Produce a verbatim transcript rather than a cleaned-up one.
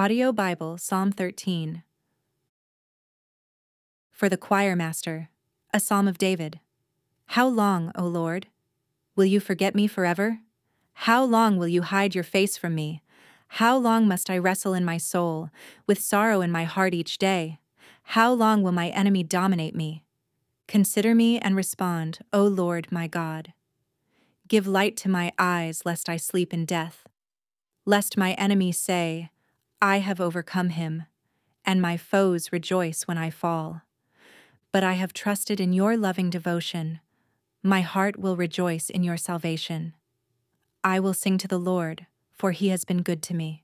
Audio Bible, Psalm thirteen. For the choir master, a psalm of David. How long, O Lord? Will you forget me forever? How long will you hide your face from me? How long must I wrestle in my soul, with sorrow in my heart each day? How long will my enemy dominate me? Consider me and respond, O Lord my God. Give light to my eyes, lest I sleep in death. Lest my enemies say, I have overcome him, and my foes rejoice when I fall. But I have trusted in your loving devotion. My heart will rejoice in your salvation. I will sing to the Lord, for he has been good to me.